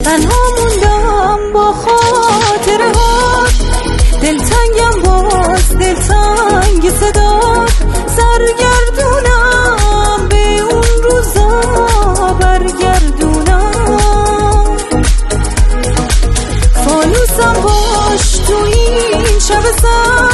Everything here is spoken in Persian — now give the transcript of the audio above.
تنها موندم با خاطره ها، دلتنگم باز دلتنگ صدا، سرگردونم به اون روزا برگردونم. فانوسم باش تو این شب سر،